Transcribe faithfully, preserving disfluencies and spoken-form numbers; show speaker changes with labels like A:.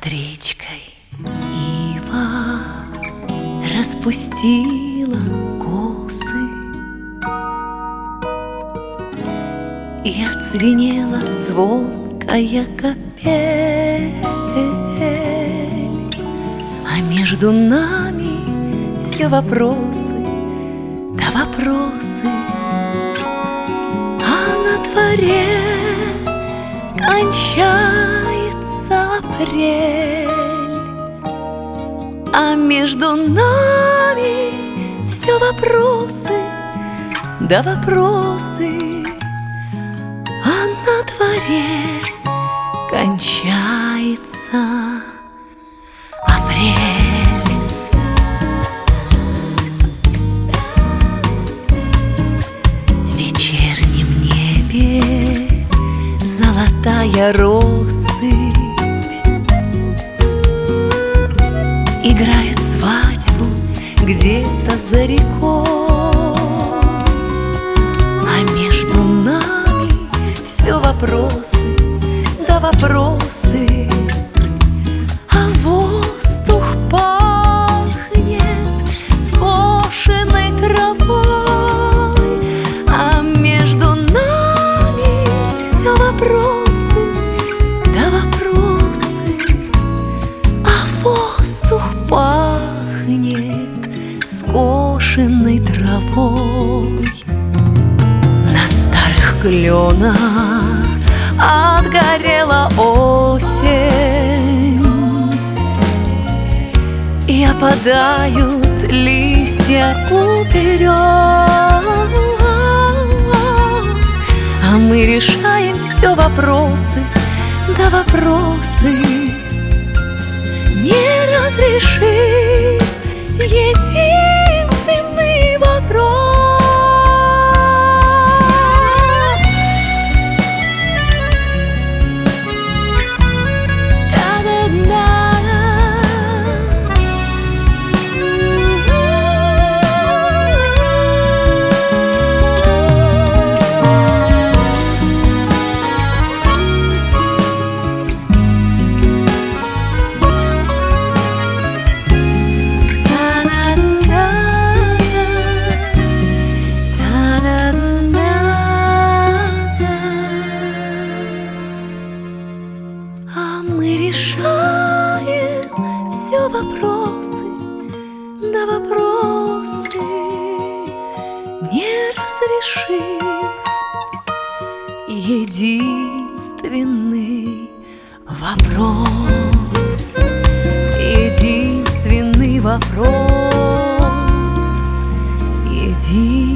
A: Над речкой ива распустила косы, и отзвенела звонкая капель, а между нами все вопросы, да вопросы. А на дворе кончается апрель, а между нами все вопросы, да вопросы. А на дворе кончается апрель. В вечернем небе золотая россыпь играют свадьбу где-то за рекой, а между нами все вопросы, да вопросы. А воздух пахнет скошенной травой, а между нами все вопросы, да вопросы. А воздух пахнет скошенной травой. На старых кленах отгорела осень, и опадают листья у берез, а мы решаем все вопросы, да вопросы, не разрешив единственный вопрос. Мы решаем все вопросы, да вопросы, не разрешив единственный вопрос, единственный вопрос, единственный.